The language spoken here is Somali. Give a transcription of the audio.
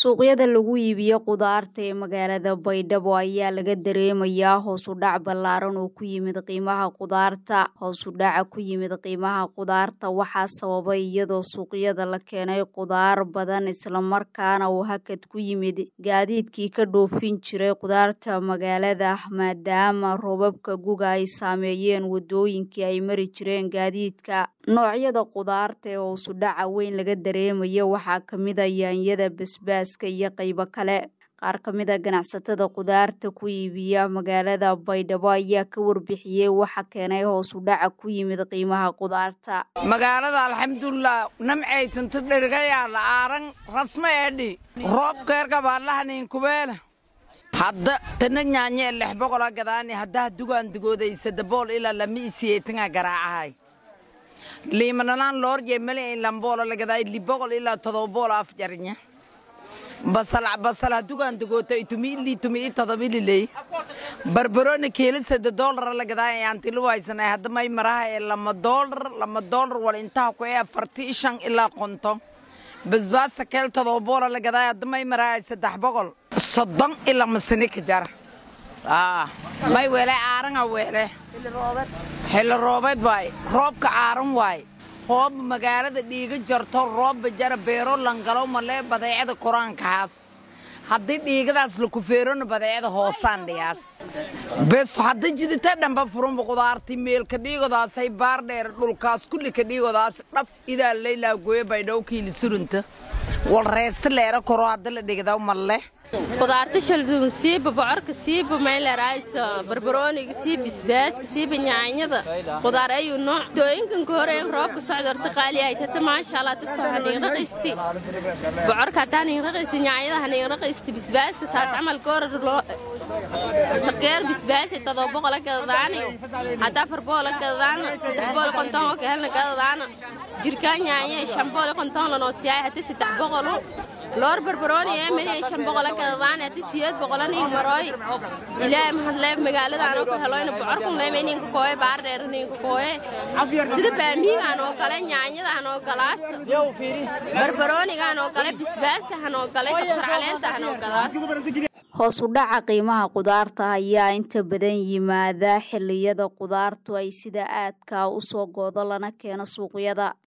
Suuqyada lagu iibiyo khudaarta ee magaalada Baydhabo ayaa laga dareemayaa hoos u dhac ballaaran oo ku yimid qiimaha khudaarta. Hoos u dhaca ku yimid qiimaha khudaarta waxaa sababay iyadoo suuqyada la keenay khudaar badan isla markaana uu hakad ku yimid gaadiidkii ka dhoofin jiray khudaarta magaalada maadaama roobabka guga ay saameeyeen wadooyinkii ay mari jireen gaadiidka. Noocyada khudaarta ee hoos u dhaca weyn laga dareemayo waxaa ka mid ah yaanyada, basbaaska iyo qaybo kale. Qaar ka mid ah ganacsatada khudaarta ku iibiya magaalada Baydhabo ayaa ka warbixiyay waxa keenay hoos u dhaca ku yimid qiimaha khudaarta. Magaalada alxamdulillah namcay tuntu dhirgaya la aaran rasmi eedhi roobka gabaalahanin kubeela hadda tanagnaanye 600 gadaani hadda dugaan dugoodaysa dabool ila lama isiyeetinga garaacahay liimanaan loor jeemale in lamboolo la gaday 200 ila 700 afjarinya basal dugaan dugoota itumi 7 leey barbarooni kiilo $7 la gaday aanti lu haysanay hadda may maraha ee $2 wal inta ku ee 45 ila 50 basbaas keel $7 la gaday hadda may maraha 300 soddon ila masani ka jar may weelay aaran weelay xilli roobeed waay roobka aaran waay hoob magaalada dhiiga jarto roob jar beero langalo male badeecada quraankaas haddii dhiigadaas la ku feeroon badeecada hoosaan dhiyaas bes hadda jidita dhanba furan khudaartii meelka dhiigadaas ay baar dheer dhulkaas kulli ka dhiigadaas dhaf idaa leeyla gooy Baydhabo kiil surunta wal reest leera koro hadda la dhigada malle khudaarta shalduun siiba bocorka siiba meel raayso barbarooniga siiba basbaaska siiba yaanyada khudaar ayu nooc dooyinkan hore roobka socdo qaali ay tata ma sha Allah tastaxani raqisti bocorka taani raqisti yaanyada hani raqisti basbaaska saas amal koor sakeer basbaasi $700 kadaan hadda $4 kadaan $3 konton ka helna kadaan jirkaan yaanya $5 loo siyaa hadda $300 لور بربروني من $500 كذان أتسيد بقولني مراي إلى محل مقالة أنا كهلاين بعرفهم لمنين كوي باررنين كوي سيد بامين أنا كلام يعني أنا كلاس بربروني أنا كلام بسباس أنا كلام كسر عليه أنا كلاس hoos u dhaca qiimaha khudaarta ayaa inta badan yimaada xilliyada khudaartu ay sida aadka u soo goodo lana keeno suuqyada.